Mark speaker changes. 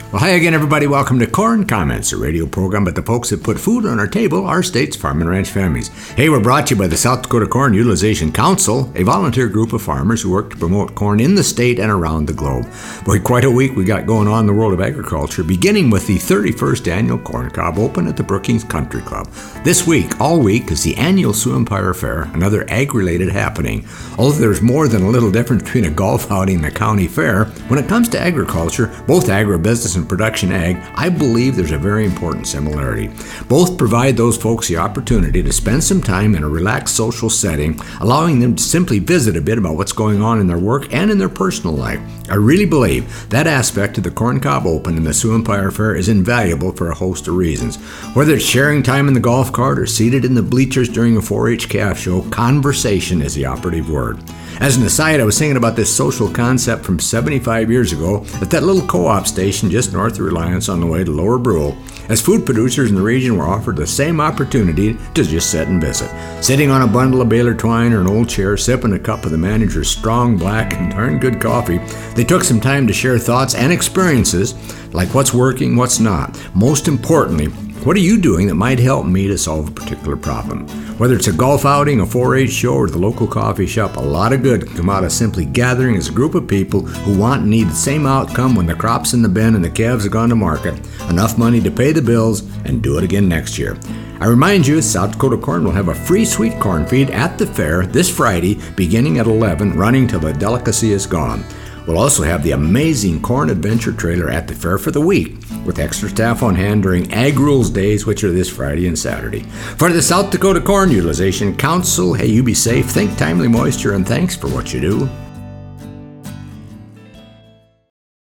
Speaker 1: Well, hi again, everybody. Welcome to Corn Comments, a radio program about the folks that put food on our table, our state's farm and ranch families. Hey, we're brought to you by the South Dakota Corn Utilization Council, a volunteer group of farmers who work to promote corn in the state and around the globe. Boy, quite a week we got going on in the world of agriculture, beginning with the 31st Annual Corn Cob Open at the Brookings Country Club. This week, all week, is the annual Sioux Empire Fair, another ag-related happening. Although there's more than a little difference between a golf outing and a county fair, when it comes to agriculture, both agribusiness and production ag, I believe there's a very important similarity. Both provide those folks the opportunity to spend some time in a relaxed social setting, allowing them to simply visit a bit about what's going on in their work and in their personal life. I really believe that aspect of the Corn Cob Open and the Sioux Empire Fair is invaluable for a host of reasons. Whether it's sharing time in the golf cart or seated in the bleachers during a 4-H calf show, conversation is the operative word. As an aside, I was thinking about this social concept from 75 years ago at that little co-op station just north of Reliance on the way to Lower Brule, as food producers in the region were offered the same opportunity to just sit and visit. Sitting on a bundle of baler twine or an old chair, sipping a cup of the manager's strong, black, and darn good coffee, they took some time to share thoughts and experiences, like what's working, what's not. Most importantly, what are you doing that might help me to solve a particular problem? Whether it's a golf outing, a 4-H show, or the local coffee shop, a lot of good can come out of simply gathering as a group of people who want and need the same outcome when the crop's in the bin and the calves have gone to market, enough money to pay the bills, and do it again next year. I remind you, South Dakota Corn will have a free sweet corn feed at the fair this Friday, beginning at 11, running till the delicacy is gone. We'll also have the amazing Corn Adventure trailer at the fair for the week, with extra staff on hand during Ag Rules Days, which are this Friday and Saturday. For the South Dakota Corn Utilization Council, hey, you be safe, think timely moisture, and thanks for what you do.